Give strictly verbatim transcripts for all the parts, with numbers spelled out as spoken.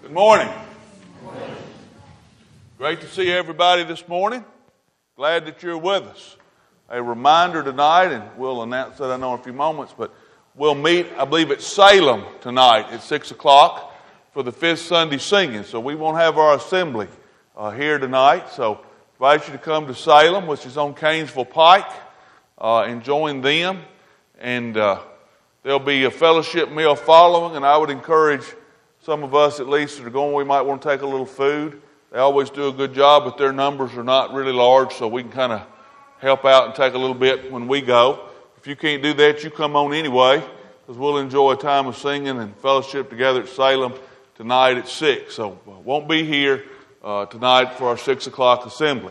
Good morning. Good morning. Great to see everybody this morning. Glad that you're with us. A reminder tonight, and we'll announce that I know in a few moments, but we'll meet, I believe, at Salem tonight at six o'clock for the fifth Sunday singing. So we won't have our assembly uh, here tonight. So I invite you to come to Salem, which is on Canesville Pike, uh, and join them. And uh, there'll be a fellowship meal following, and I would encourage some of us at least that are going, we might want to take a little food. They always do a good job, but their numbers are not really large, so we can kind of help out and take a little bit when we go. If you can't do that, you come on anyway, because we'll enjoy a time of singing and fellowship together at Salem tonight at six. So uh, won't be here uh, tonight for our six o'clock assembly.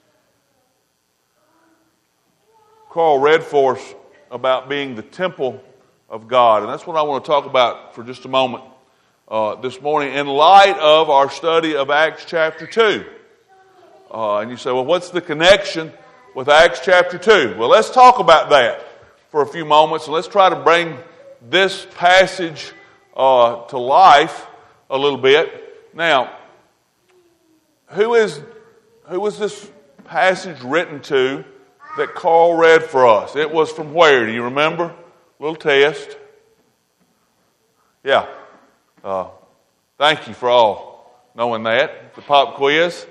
Carl read for us about being the temple of God, and that's what I want to talk about for just a moment. Uh, this morning in light of our study of Acts chapter two. Uh, and you say, well, what's the connection with Acts chapter two? Well, let's talk about that for a few moments, and let's try to bring this passage uh, to life a little bit. Now, who is who is this passage written to that Carl read for us? It was from where? Do you remember? A little test. Yeah. Uh, thank you for all knowing that. The pop quiz.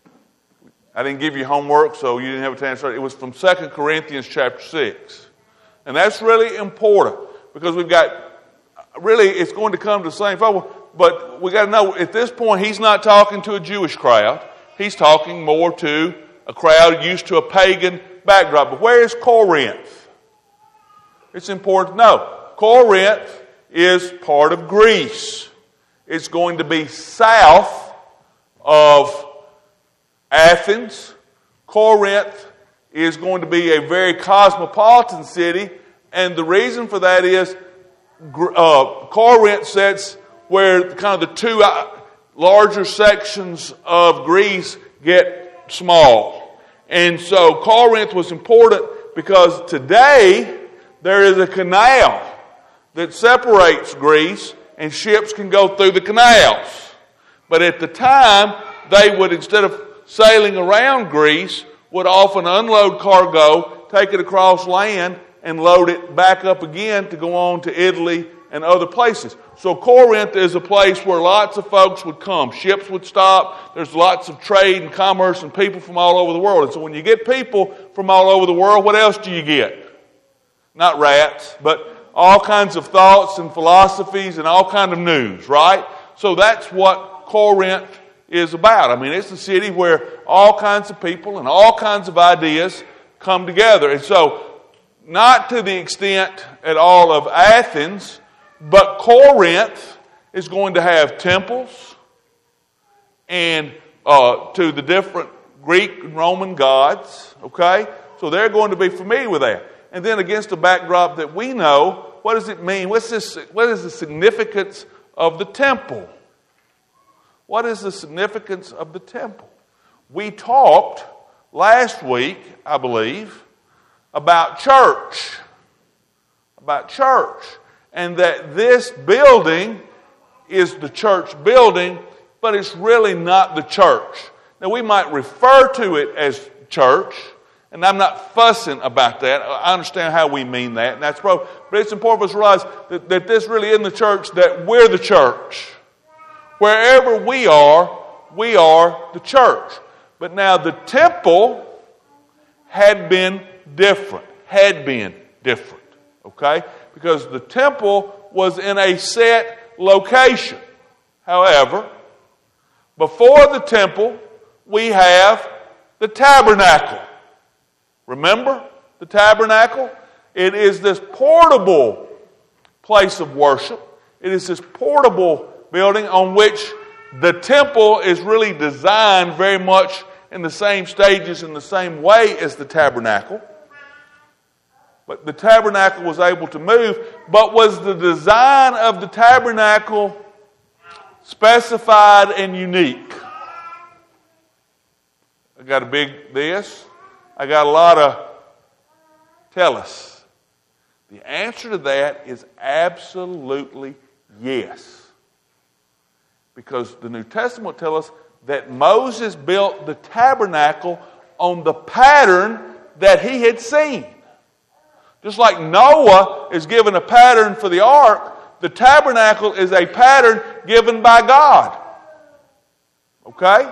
I didn't give you homework, so you didn't have a chance to start. It was from Second Corinthians chapter six. And that's really important because we've got, really it's going to come to the same folk, but we got to know at this point he's not talking to a Jewish crowd. He's talking more to a crowd used to a pagan backdrop. But where is Corinth? It's important to know. Corinth is part of Greece. It's going to be south of Athens. Corinth is going to be a very cosmopolitan city, and the reason for that is uh, Corinth sits where kind of the two larger sections of Greece get small. And so Corinth was important because today there is a canal that separates Greece, and ships can go through the canals. But at the time, they would, instead of sailing around Greece, would often unload cargo, take it across land, and load it back up again to go on to Italy and other places. So Corinth is a place where lots of folks would come. Ships would stop. There's lots of trade and commerce and people from all over the world. And so when you get people from all over the world, what else do you get? Not rats, but all kinds of thoughts and philosophies and all kind of news, right? So that's what Corinth is about. I mean, it's a city where all kinds of people and all kinds of ideas come together. And so, not to the extent at all of Athens, but Corinth is going to have temples and uh, to the different Greek and Roman gods, okay? So they're going to be familiar with that. And then against a backdrop that we know, what does it mean? What's this, what is the significance of the temple? What is the significance of the temple? We talked last week, I believe, about church. About church. And that this building is the church building, but it's really not the church. Now we might refer to it as church, and I'm not fussing about that. I understand how we mean that, and that's probably, but it's important for us to realize that, that this really isn't the church, that we're the church. Wherever we are, we are the church. But now the temple had been different, had been different, okay? Because the temple was in a set location. However, before the temple, we have the tabernacle. Remember the tabernacle? It is this portable place of worship. It is this portable building on which the temple is really designed very much in the same stages, in the same way as the tabernacle. But the tabernacle was able to move. But was the design of the tabernacle specified and unique? I got a big this. I got a lot of tell us. The answer to that is absolutely yes. Because the New Testament tells us that Moses built the tabernacle on the pattern that he had seen. Just like Noah is given a pattern for the ark, the tabernacle is a pattern given by God. Okay?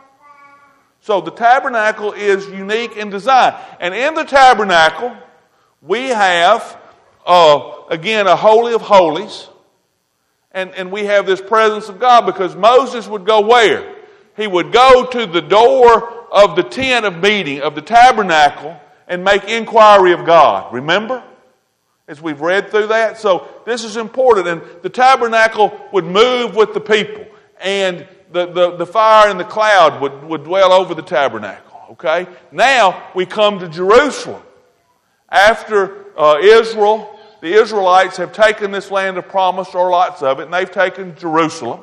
So the tabernacle is unique in design. And in the tabernacle, we have, uh, again, a Holy of Holies. And, and we have this presence of God because Moses would go where? He would go to the door of the tent of meeting, of the tabernacle, and make inquiry of God. Remember? As we've read through that. So this is important. And the tabernacle would move with the people. And the, the, the fire and the cloud would, would dwell over the tabernacle. Okay? Now we come to Jerusalem. After uh, Israel, the Israelites have taken this land of promise, or lots of it, and they've taken Jerusalem.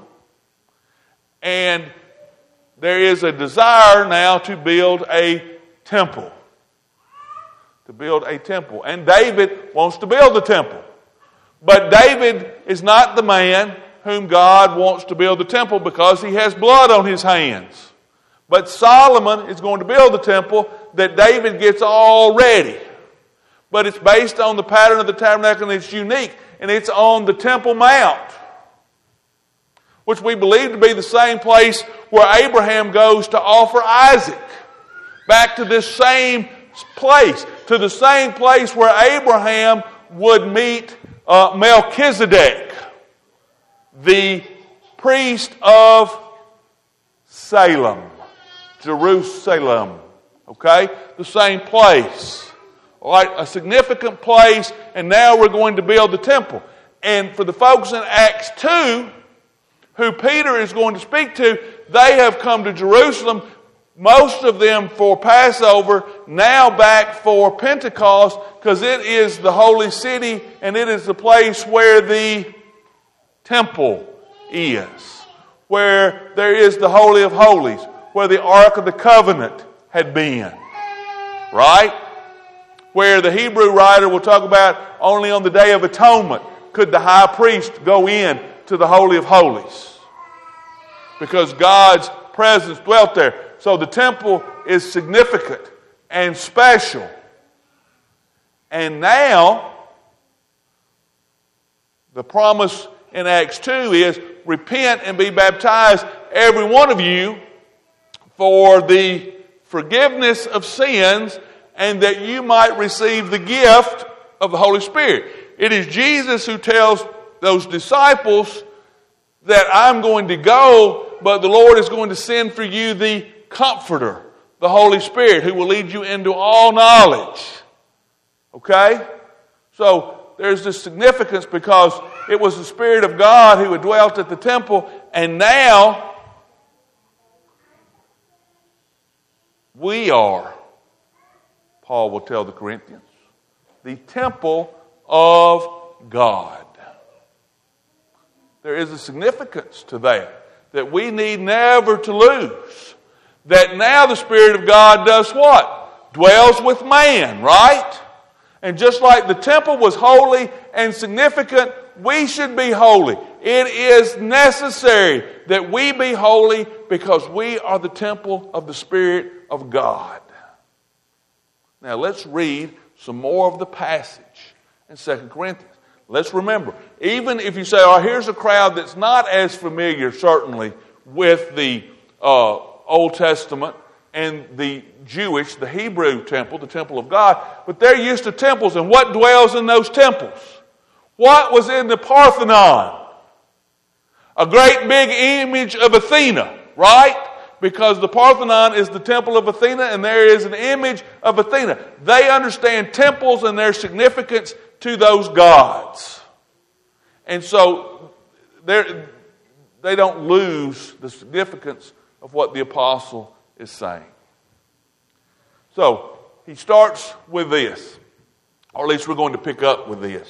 And there is a desire now to build a temple. To build a temple. And David wants to build the temple. But David is not the man whom God wants to build the temple because he has blood on his hands. But Solomon is going to build the temple that David gets all ready. But it's based on the pattern of the tabernacle, and it's unique. And it's on the Temple Mount, which we believe to be the same place where Abraham goes to offer Isaac. Back to this same place. To the same place where Abraham would meet uh, Melchizedek, the priest of Salem. Jerusalem. Okay? The same place. All right, a significant place, and now we're going to build the temple. And for the folks in Acts two, who Peter is going to speak to, they have come to Jerusalem, most of them for Passover, now back for Pentecost, because it is the holy city, and it is the place where the temple is, where there is the Holy of Holies, where the Ark of the Covenant had been. Right? Where the Hebrew writer will talk about only on the Day of Atonement could the high priest go in to the Holy of Holies. Because God's presence dwelt there. So the temple is significant and special. And now, the promise in Acts two is, repent and be baptized, every one of you, for the forgiveness of sins, and that you might receive the gift of the Holy Spirit. It is Jesus who tells those disciples that I'm going to go, but the Lord is going to send for you the Comforter, the Holy Spirit, who will lead you into all knowledge. Okay? So there's this significance because it was the Spirit of God who had dwelt at the temple, and now we are, Paul will tell the Corinthians, the temple of God. There is a significance to that, that we need never to lose. That now the Spirit of God does what? Dwells with man, right? And just like the temple was holy and significant, we should be holy. It is necessary that we be holy because we are the temple of the Spirit of God. Now let's read some more of the passage in Second Corinthians. Let's remember, even if you say, oh, here's a crowd that's not as familiar, certainly, with the uh, Old Testament and the Jewish, the Hebrew temple, the temple of God, but they're used to temples, and what dwells in those temples? What was in the Parthenon? A great big image of Athena, right? Because the Parthenon is the temple of Athena, and there is an image of Athena. They understand temples and their significance to those gods. And so they don't lose the significance of what the apostle is saying. So he starts with this, or at least we're going to pick up with this.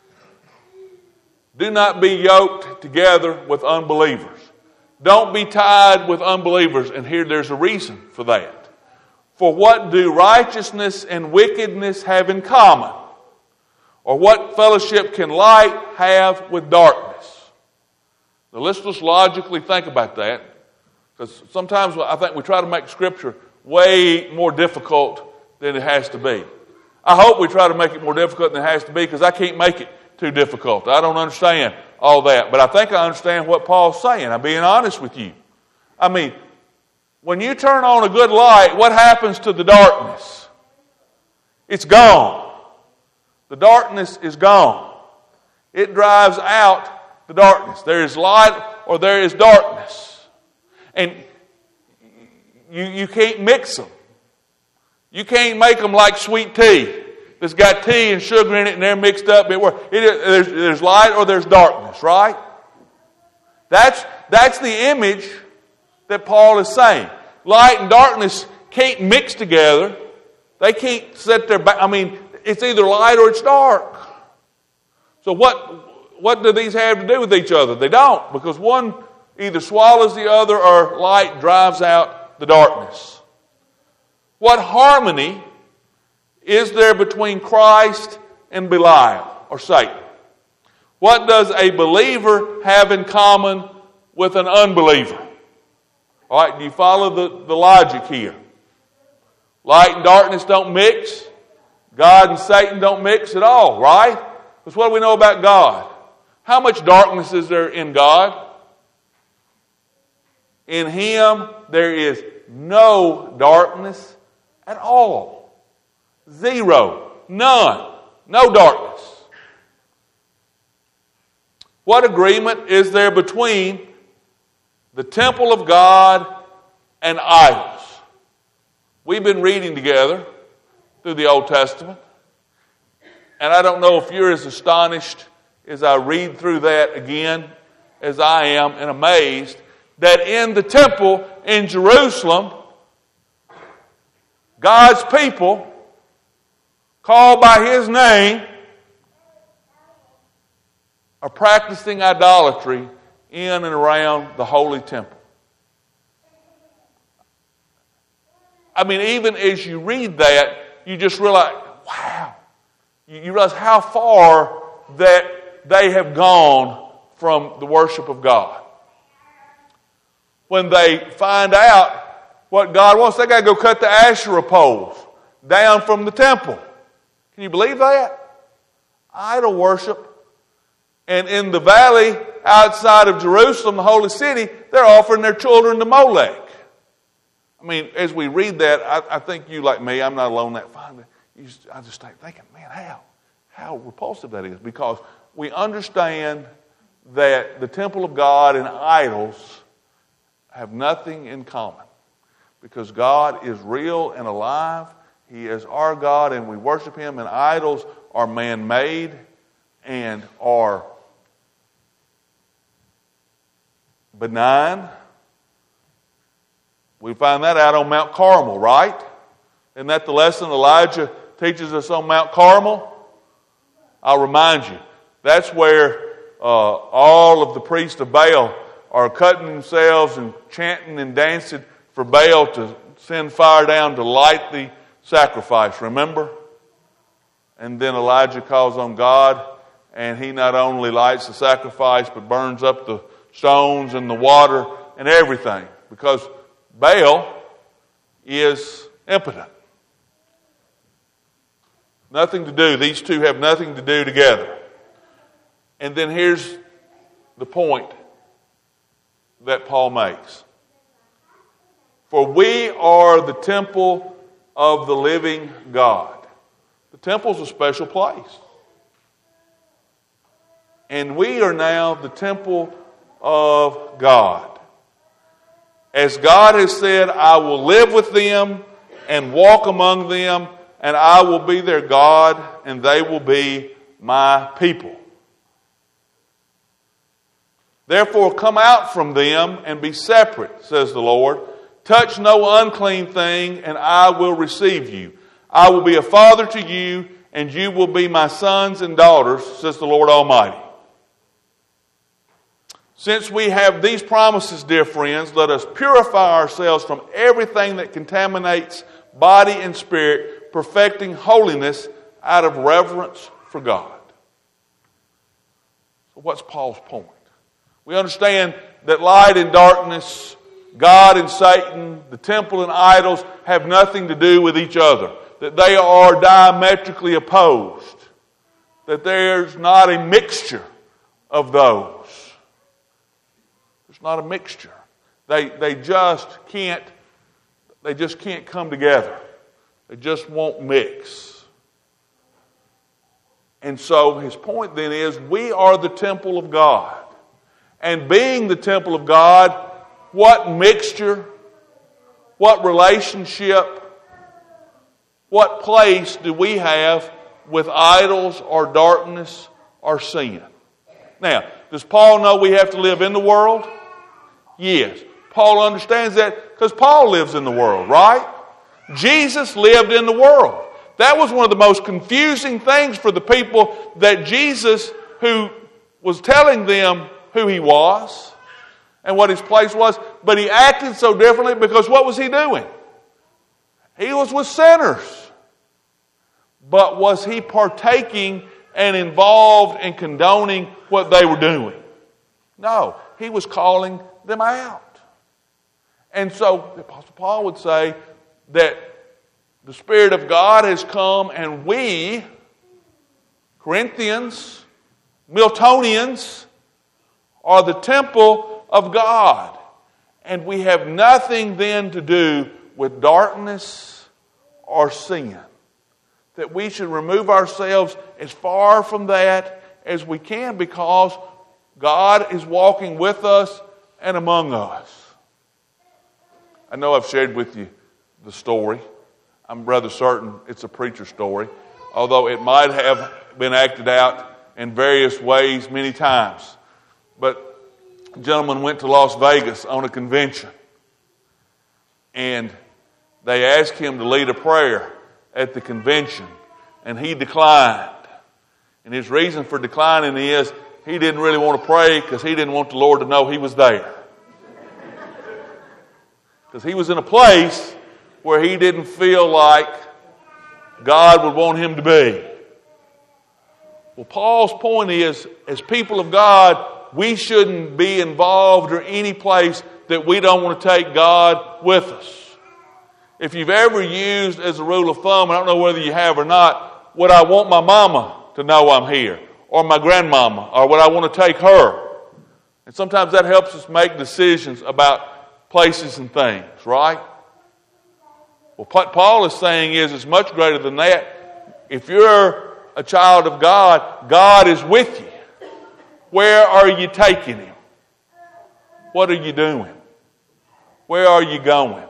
Do not be yoked together with unbelievers. Don't be tied with unbelievers. And here there's a reason for that. For what do righteousness and wickedness have in common? Or what fellowship can light have with darkness? Now let's just logically think about that, because sometimes I think we try to make Scripture way more difficult than it has to be. I hope we try to make it more difficult than it has to be, because I can't make it too difficult. I don't understand all that, but I think I understand what Paul's saying. I'm being honest with you. I mean, when you turn on a good light, what happens to the darkness? It's gone. The darkness is gone. It drives out the darkness. There is light or there is darkness. And you, you can't mix them. You can't make them like sweet tea that's got tea and sugar in it and they're mixed up. It, it, there's, there's light or there's darkness, right? That's, that's the image that Paul is saying. Light and darkness can't mix together. They can't set their back. I mean, it's either light or it's dark. So what, what do these have to do with each other? They don't, because one either swallows the other or light drives out the darkness. What harmony is there between Christ and Belial or Satan? What does a believer have in common with an unbeliever? All right, do you follow the, the logic here? Light and darkness don't mix. God and Satan don't mix at all, right? Because what do we know about God? How much darkness is there in God? In Him, there is no darkness at all. Zero. None. No darkness. What agreement is there between the temple of God and idols? We've been reading together through the Old Testament, and I don't know if you're as astonished as I read through that again as I am, and amazed that in the temple in Jerusalem, God's people, called by His name, are practicing idolatry in and around the holy temple. I mean, even as you read that, you just realize, wow, you realize how far that they have gone from the worship of God. When they find out what God wants, they got to go cut the Asherah poles down from the temple. Can you believe that? Idol worship. And in the valley outside of Jerusalem, the holy city, they're offering their children to Molech. I mean, as we read that, I, I think you, like me, I'm not alone that fine. You just, I just start thinking, man, how, how repulsive that is. Because we understand that the temple of God and idols have nothing in common. Because God is real and alive. He is our God and we worship Him. And idols are man-made and are benign. We find that out on Mount Carmel, right? Isn't that the lesson Elijah teaches us on Mount Carmel? I'll remind you, that's where uh, all of the priests of Baal are cutting themselves and chanting and dancing for Baal to send fire down to light the sacrifice, remember? And then Elijah calls on God, and he not only lights the sacrifice, but burns up the stones and the water and everything. Because Baal is impotent. Nothing to do. These two have nothing to do together. And then here's the point that Paul makes. For we are the temple of the living God. The temple's a special place. And we are now the temple of God. As God has said, I will live with them and walk among them, and I will be their God, and they will be my people. Therefore, come out from them and be separate, says the Lord. Touch no unclean thing, and I will receive you. I will be a father to you, and you will be my sons and daughters, says the Lord Almighty. Since we have these promises, dear friends, let us purify ourselves from everything that contaminates body and spirit, perfecting holiness out of reverence for God. So what's Paul's point? We understand that light and darkness, God and Satan, the temple and idols have nothing to do with each other. That they are diametrically opposed. That there's not a mixture of those. There's not a mixture. They they just can't they just can't come together. They just won't mix. And so his point then is, we are the temple of God. And being the temple of God, what mixture, what relationship, what place do we have with idols or darkness or sin? Now, does Paul know we have to live in the world? Yes. Paul understands that because Paul lives in the world, right? Jesus lived in the world. That was one of the most confusing things for the people, that Jesus, who was telling them who he was and what his place was, but he acted so differently because what was he doing? He was with sinners. But was he partaking and involved in condoning what they were doing? No, he was calling them out. And so the Apostle Paul would say that the Spirit of God has come, and we, Corinthians, Miltonians, are the temple of God. And we have nothing then to do with darkness or sin. That we should remove ourselves as far from that as we can, because God is walking with us and among us. I know I've shared with you the story. I'm rather certain it's a preacher story, although it might have been acted out in various ways many times. But a gentleman went to Las Vegas on a convention, and they asked him to lead a prayer at the convention, and he declined. And his reason for declining is he didn't really want to pray because he didn't want the Lord to know he was there. Because he was in a place where he didn't feel like God would want him to be. Well, Paul's point is, as people of God, we shouldn't be involved or any place that we don't want to take God with us. If you've ever used as a rule of thumb, I don't know whether you have or not, would I want my mama to know I'm here? Or my grandmama? Or would I want to take her? And sometimes that helps us make decisions about places and things, right? Well, what Paul is saying is, it's much greater than that. If you're a child of God, God is with you. Where are you taking him? What are you doing? Where are you going?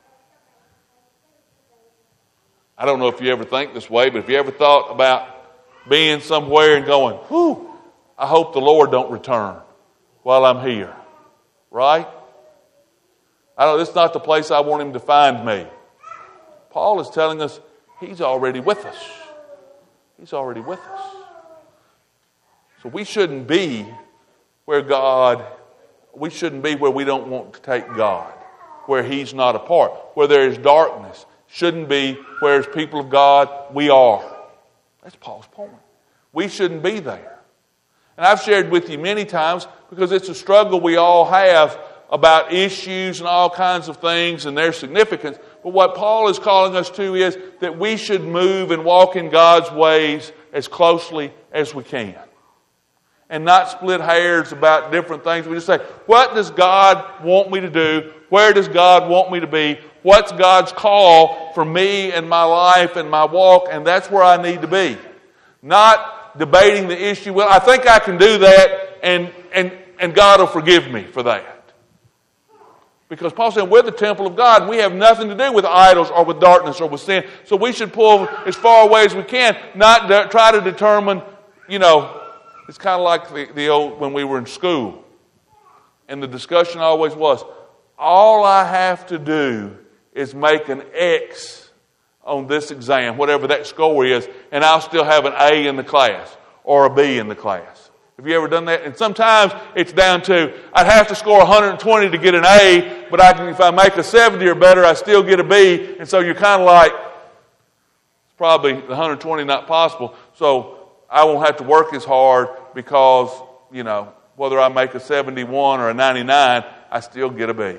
I don't know if you ever think this way, but if you ever thought about being somewhere and going, whew, I hope the Lord don't return while I'm here. Right? I don't, this is not the place I want him to find me. Paul is telling us he's already with us. He's already with us. So we shouldn't be where God, we shouldn't be where we don't want to take God, where he's not a part, where there is darkness. Shouldn't be where as people of God we are. That's Paul's point. We shouldn't be there. And I've shared with you many times, because it's a struggle we all have about issues and all kinds of things and their significance. But what Paul is calling us to is that we should move and walk in God's ways as closely as we can. And not split hairs about different things. We just say, what does God want me to do? Where does God want me to be? What's God's call for me and my life and my walk? And that's where I need to be. Not debating the issue. Well, I think I can do that, and, and, and God will forgive me for that. Because Paul said, we're the temple of God, and we have nothing to do with idols or with darkness or with sin. So we should pull as far away as we can, not de- try to determine, you know, it's kind of like the, the old, when we were in school. And the discussion always was, all I have to do is make an X on this exam, whatever that score is, and I'll still have an A in the class or a B in the class. Have you ever done that? And sometimes it's down to, I'd have to score one hundred twenty to get an A, but I can, if I make a seventy or better, I still get a B. And so you're kind of like, it's probably one hundred twenty not possible, so I won't have to work as hard because, you know, whether I make a seventy-one or a ninety-nine, I still get a B.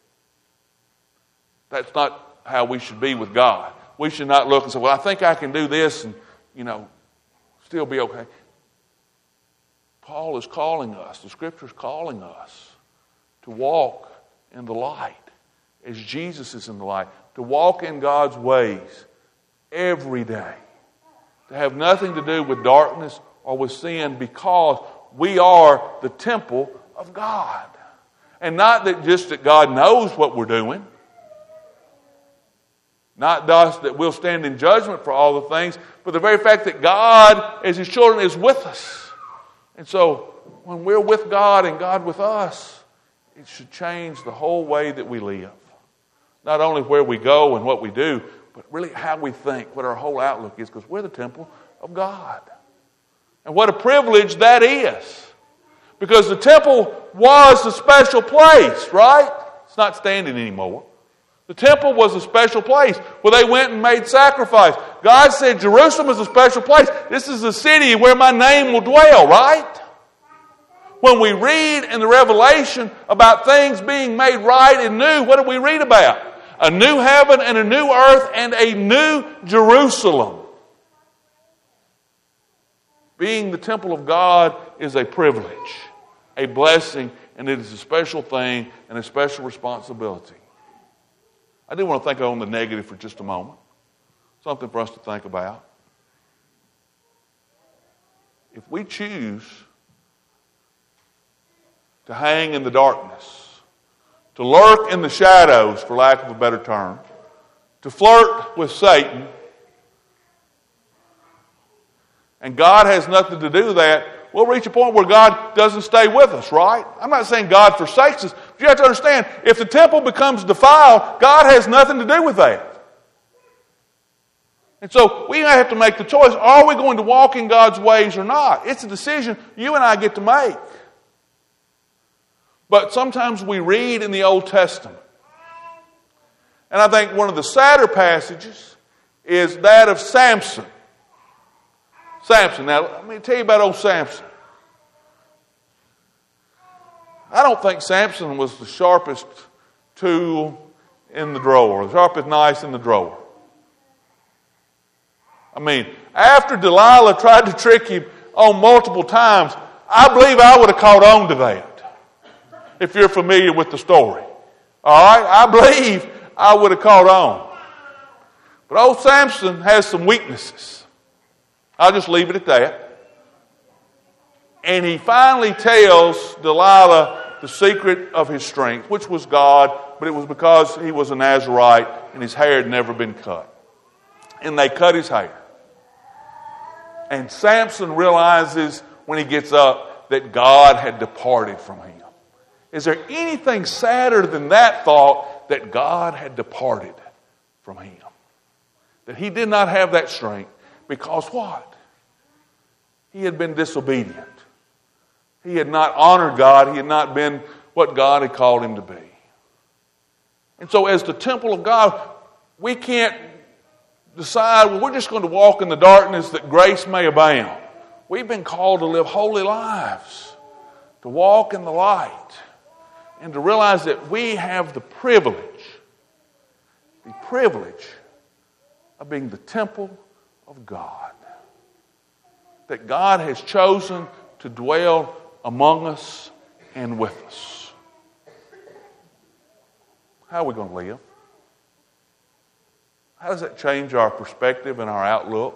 That's not how we should be with God. We should not look and say, well, I think I can do this and, you know, still be okay. Paul is calling us, the Scripture is calling us to walk in the light as Jesus is in the light, to walk in God's ways every day, to have nothing to do with darkness or with sin, because we are the temple of God. And not that just that God knows what we're doing, not just that we'll stand in judgment for all the things, but the very fact that God, as His children, is with us. And so, when we're with God and God with us, it should change the whole way that we live. Not only where we go and what we do, but really how we think, what our whole outlook is, because we're the temple of God. And what a privilege that is. Because the temple was a special place, right? It's not standing anymore. The temple was a special place where they went and made sacrifice. God said Jerusalem is a special place. This is a city where my name will dwell, right? When we read in the Revelation about things being made right and new, what do we read about? A new heaven and a new earth and a new Jerusalem. Being the temple of God is a privilege, a blessing, and it is a special thing and a special responsibility. I do want to think on the negative for just a moment. Something for us to think about. If we choose to hang in the darkness, to lurk in the shadows, for lack of a better term, to flirt with Satan, and God has nothing to do with that, we'll reach a point where God doesn't stay with us, right? I'm not saying God forsakes us, but you have to understand, if the temple becomes defiled, God has nothing to do with that. And so we have to make the choice, are we going to walk in God's ways or not? It's a decision you and I get to make. But sometimes we read in the Old Testament, and I think one of the sadder passages is that of Samson. Samson. Now, let me tell you about old Samson. I don't think Samson was the sharpest tool in the drawer, the sharpest knife in the drawer. I mean, after Delilah tried to trick him on multiple times, I believe I would have caught on to that, if you're familiar with the story. All right? I believe I would have caught on. But old Samson has some weaknesses. I'll just leave it at that. And he finally tells Delilah the secret of his strength, which was God, but it was because he was a Nazirite and his hair had never been cut. And they cut his hair. And Samson realizes when he gets up that God had departed from him. Is there anything sadder than that thought, that God had departed from him? That he did not have that strength because what? He had been disobedient. He had not honored God. He had not been what God had called him to be. And so as the temple of God, we can't decide, well, we're just going to walk in the darkness that grace may abound. We've been called to live holy lives, to walk in the light, and to realize that we have the privilege, the privilege of being the temple of God. That God has chosen to dwell among us and with us. How are we going to live? How does that change our perspective and our outlook?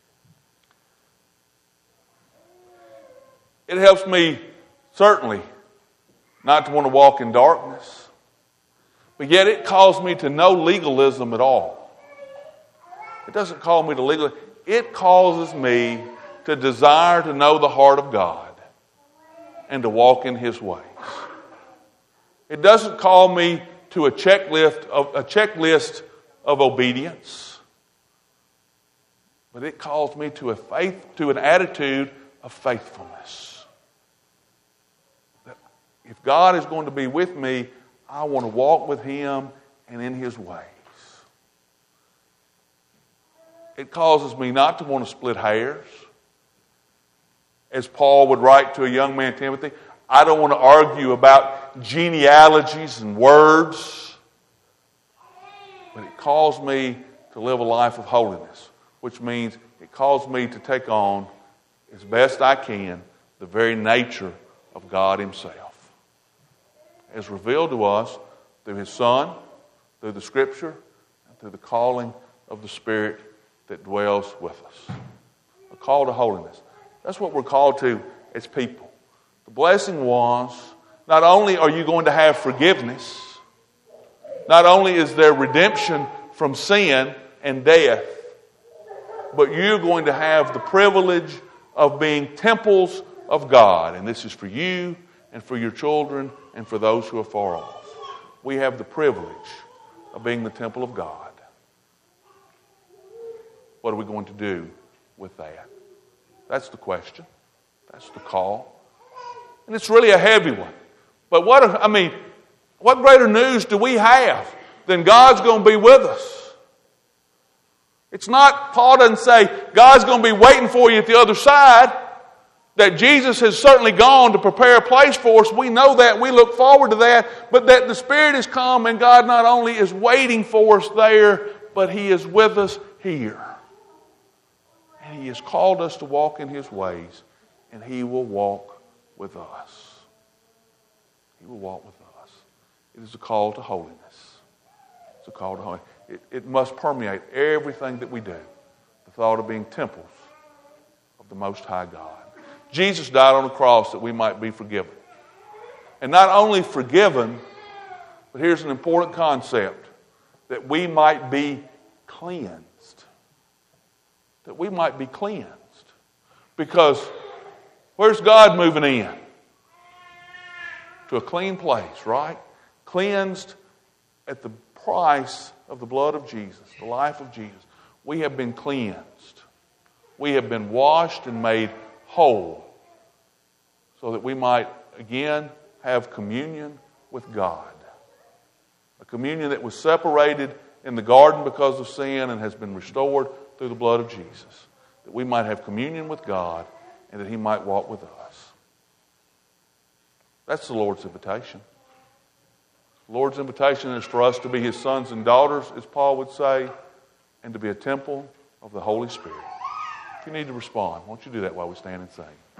It helps me, certainly, not to want to walk in darkness. But yet it calls me to no legalism at all. It doesn't call me to legalism. It causes me to desire to know the heart of God and to walk in His ways. It doesn't call me to a checklist of a checklist of obedience, but it calls me to a faith, to an attitude of faithfulness. That if God is going to be with me, I want to walk with Him and in His ways. It causes me not to want to split hairs. As Paul would write to a young man, Timothy, I don't want to argue about genealogies and words. But it calls me to live a life of holiness, which means it calls me to take on, as best I can, the very nature of God Himself, as revealed to us through His Son, through the Scripture, and through the calling of the Spirit that dwells with us. A call to holiness. That's what we're called to as people. The blessing was, not only are you going to have forgiveness, not only is there redemption from sin and death, but you're going to have the privilege of being temples of God. And this is for you and for your children and for those who are far off. We have the privilege of being the temple of God. What are we going to do with that? That's the question. That's the call. And it's really a heavy one. But what, I mean, what greater news do we have than God's going to be with us? It's not, Paul doesn't say, God's going to be waiting for you at the other side, that Jesus has certainly gone to prepare a place for us. We know that. We look forward to that. But that the Spirit has come and God not only is waiting for us there, but He is with us here. And He has called us to walk in His ways, and He will walk with us. He will walk with us. It is a call to holiness. It's a call to holiness. It, it must permeate everything that we do. The thought of being temples of the Most High God. Jesus died on the cross that we might be forgiven. And not only forgiven, but here's an important concept, that we might be cleansed. That we might be cleansed. Because where's God moving in? To a clean place, right? Cleansed at the price of the blood of Jesus, the life of Jesus. We have been cleansed. We have been washed and made whole, so that we might again have communion with God. A communion that was separated in the garden because of sin and has been restored through the blood of Jesus. That we might have communion with God and that He might walk with us. That's the Lord's invitation. The Lord's invitation is for us to be His sons and daughters, as Paul would say, and to be a temple of the Holy Spirit. If you need to respond, why don't you do that while we stand and sing?